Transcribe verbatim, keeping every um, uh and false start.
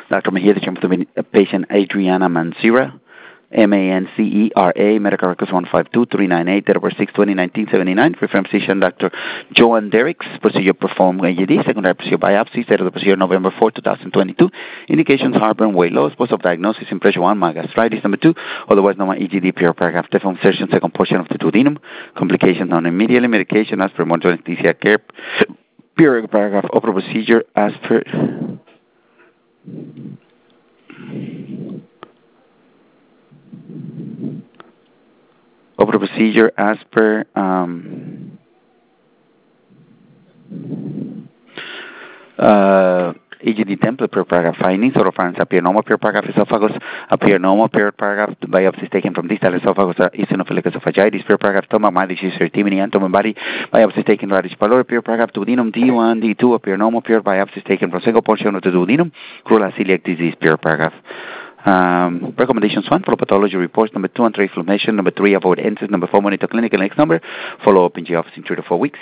Doctor Mejia, the chairman of the patient Adriana Mancera, M A N C E R A, medical records one five two three nine eight, date of birth six twenty nineteen seventy-nine, referring physician Doctor Joan Derricks, procedure performed A E D, secondary procedure biopsy, date of the procedure November fourth, twenty twenty-two, indications heartburn, weight loss, post of diagnosis, impression one, mild gastritis, number two, otherwise known as E G D, pure paragraph, deform insertion, second portion of the duodenum, complications known immediately, medication as per monitor anesthesia care, pure paragraph, opera procedure as per Opera procedure as per um, uh, E G D template per paragraph findings. Oropharynx appear normal, per paragraph esophagus appear normal, per paragraph biopsies taken from distal esophagus are eosinophilic esophagitis, per paragraph stomach, mild disease, timony, abdomen, body biopsies taken radish pylori, per paragraph duodenum D one, D two appear normal, per biopsies taken from single portion of the duodenum, crural celiac disease, per paragraph. Um, recommendations one, follow pathology reports. Number two, anti-inflammation. Number three, avoid N SAIDs. Number four, monitor clinical. Next number, follow up in the office in three to four weeks.